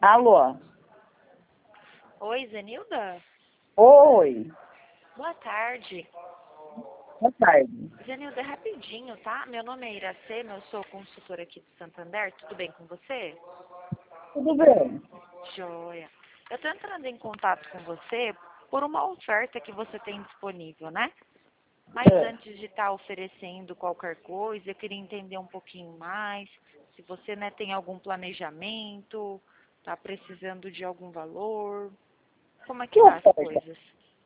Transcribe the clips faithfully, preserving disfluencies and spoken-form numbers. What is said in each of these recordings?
Alô? Oi, Zenilda? Oi. Boa tarde. Boa tarde. Zenilda, rapidinho, tá? Meu nome é Iracema, eu sou consultora aqui do Santander. Tudo bem com você? Tudo bem? Joia. Eu tô entrando em contato com você por uma oferta que você tem disponível, né? Mas É. antes de estar oferecendo qualquer coisa, eu queria entender um pouquinho mais. Se você, né, tem algum planejamento, tá precisando de algum valor, como é que Que tá as oferta? coisas?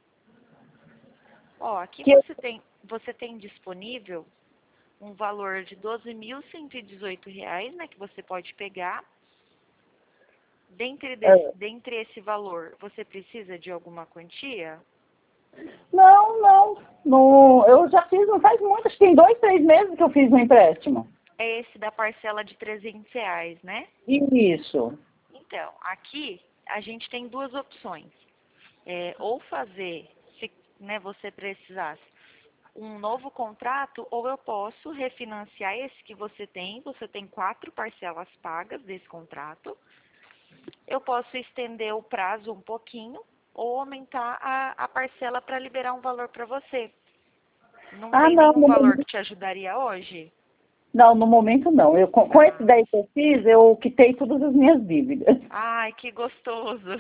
Ó, aqui Que... você tem, você tem disponível um valor de doze mil cento e dezoito reais, né, que você pode pegar. Dentre, desse, é. dentre esse valor, você precisa de alguma quantia? Não, não, não. Eu já fiz, não faz muito, acho que tem dois, três meses que eu fiz um empréstimo. É esse da parcela de trezentos reais, né? Isso. Então, aqui a gente tem duas opções. É, ou fazer, se, né, você precisasse, um novo contrato, ou eu posso refinanciar esse que você tem. Você tem quatro parcelas pagas desse contrato. Eu posso estender o prazo um pouquinho ou aumentar a, a parcela para liberar um valor para você. Não Ah, tem não, nenhum no valor momento, que te ajudaria hoje? não, no momento não. Eu, com, com esse Ah, daí que eu fiz, eu quitei todas as minhas dívidas. ai, que gostoso.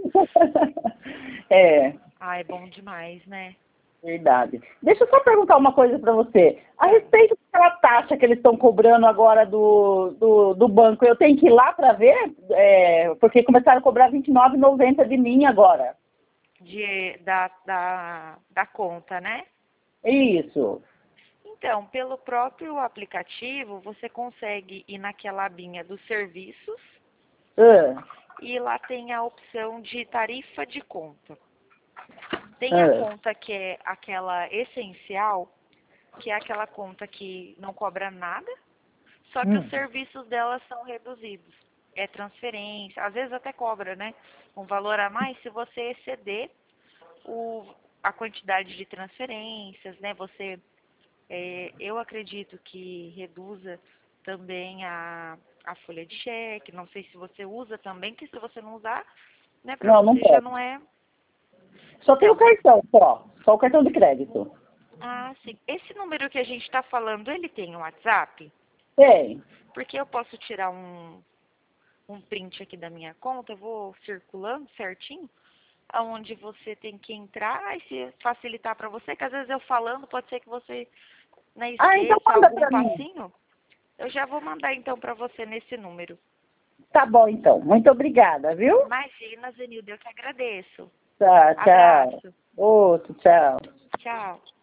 É. Ai, bom demais, né? Verdade. Deixa eu só perguntar uma coisa para você. A Ah, respeito daquela taxa que eles estão cobrando agora do, do, do banco, eu tenho que ir lá para ver? É, porque começaram a cobrar vinte e nove reais e noventa centavos de mim agora. de, da, da, da conta, né? Isso. Então, pelo próprio aplicativo, você consegue ir naquela abinha dos serviços Ah, e lá tem a opção de tarifa de conta. Tem a ah, conta que é aquela essencial, que é aquela conta que não cobra nada, só que os hum. serviços dela são reduzidos. É transferência, às vezes até cobra, né? Um valor a mais se você exceder o, a quantidade de transferências, né? Você, é, eu acredito que reduza também a, a folha de cheque. Não sei se você usa também, que se você não usar, né? Para Não, não você já pode. não é. Só tem o Então, cartão, só. Só o cartão de crédito. ah, sim. Esse número que a gente está falando, ele tem um WhatsApp? Tem. Porque eu posso tirar um, um print aqui da minha conta, eu vou circulando certinho, aonde você tem que entrar e se facilitar para você, que às vezes eu falando, pode ser que você, né, Ah, então esqueça manda algum para mim. passinho. Eu já vou mandar então para você nesse número. Tá bom, então. Muito obrigada, viu? Imagina, Zenilda, eu que agradeço. Tá, tchau. Abraço. Outro, tchau. Tchau.